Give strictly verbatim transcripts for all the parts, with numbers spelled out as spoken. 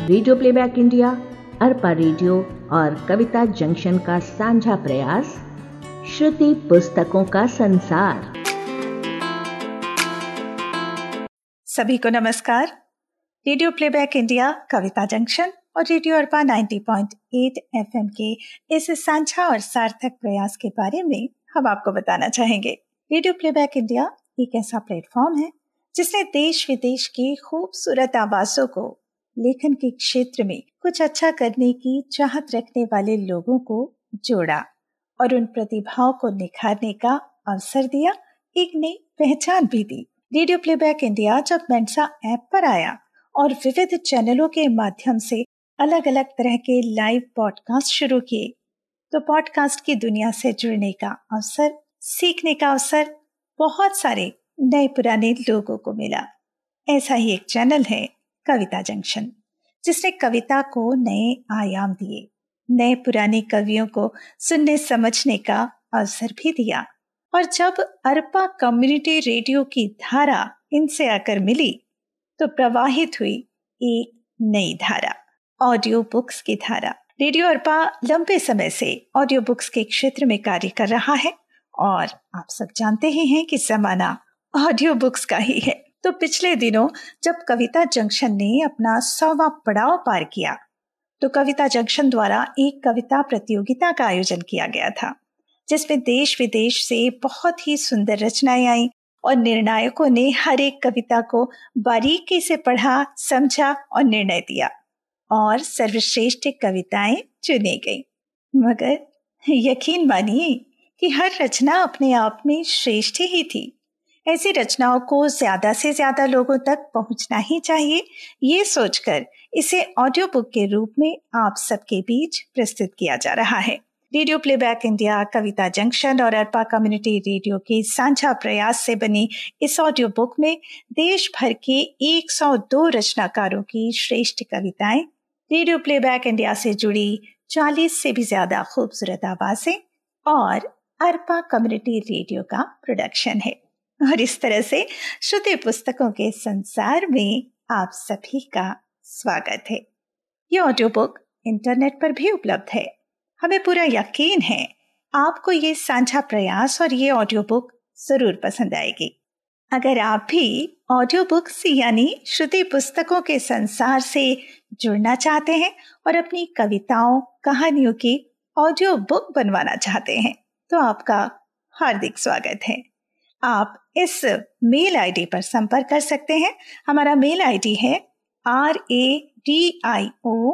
Radio playback India, Arpa radio और Kavita junction का साझा प्रयास, श्रुति पुस्तकों का संसार। सभी को नमस्कार। Radio playback India, Kavita junction और रेडियो अरपा नब्बे पॉइंट आठ एफएम के इस साझा और सार्थक प्रयास के बारे में हम आपको बताना चाहेंगे। रेडियो प्लेबैक इंडिया एक ऐसा प्लेटफॉर्म है जिसने देश विदेश की खूबसूरत आवाज़ों को लेखन के क्षेत्र में कुछ अच्छा करने की चाहत रखने वाले लोगों को जोड़ा और उन प्रतिभाओं को निखारने का अवसर दिया, एक नई पहचान भी दी। रेडियो प्लेबैक इंडिया जब मेंसा ऐप पर आया और विविध चैनलों के माध्यम से अलग अलग तरह के लाइव पॉडकास्ट शुरू किए, तो पॉडकास्ट की दुनिया से जुड़ने का अवसर, सीखने का अवसर बहुत सारे नए पुराने लोगों को मिला। ऐसा ही एक चैनल है कविता जंक्शन, जिसने कविता को नए आयाम दिए, नए पुराने कवियों को सुनने समझने का अवसर भी दिया। और जब अरपा कम्युनिटी रेडियो की धारा इनसे आकर मिली, तो प्रवाहित हुई एक नई धारा, ऑडियो बुक्स की धारा। रेडियो अरपा लंबे समय से ऑडियो बुक्स के क्षेत्र में कार्य कर रहा है और आप सब जानते ही हैं कि जमाना ऑडियो बुक्स का ही है। तो पिछले दिनों जब कविता जंक्शन ने अपना सौवां पड़ाव पार किया, तो कविता जंक्शन द्वारा एक कविता प्रतियोगिता का आयोजन किया गया था, जिसमें देश विदेश से बहुत ही सुंदर रचनाएं आई और निर्णायकों ने हर एक कविता को बारीकी से पढ़ा, समझा और निर्णय दिया और सर्वश्रेष्ठ कविताएं चुनी गई। मगर यकीन मानिए कि हर रचना अपने आप में श्रेष्ठ ही थी। ऐसी रचनाओं को ज्यादा से ज्यादा लोगों तक पहुंचना ही चाहिए, ये सोचकर इसे ऑडियो बुक के रूप में आप सबके बीच प्रस्तुत किया जा रहा है। Radio playback India, Kavita junction और अरपा कम्युनिटी रेडियो के साझा प्रयास से बनी इस ऑडियो बुक में देश भर के एक सौ दो रचनाकारों की श्रेष्ठ कविताएं, रेडियो प्लेबैक इंडिया से जुड़ी चालीस से भी ज्यादा खूबसूरत आवाजें और अरपा कम्युनिटी रेडियो का प्रोडक्शन है। और इस तरह से श्रुति पुस्तकों के संसार में आप सभी का स्वागत है। ये ऑडियो बुक इंटरनेट पर भी उपलब्ध है। हमें पूरा यकीन है आपको ये साझा प्रयास और ये ऑडियो बुक जरूर पसंद आएगी। अगर आप भी ऑडियो बुक्स यानी श्रुति पुस्तकों के संसार से जुड़ना चाहते हैं और अपनी कविताओं, कहानियों की ऑडियो बुक बनवाना चाहते हैं, तो आपका हार्दिक स्वागत है। आप इस मेल आईडी पर संपर्क कर सकते हैं। हमारा मेल आईडी है R A D I O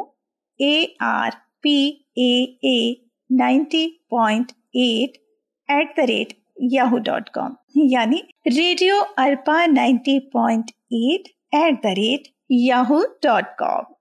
A R P A A ninety point eight eight the rate Yahoo dot com, यानी radio Arpa ninety point eight eight the rate Yahoo dot com.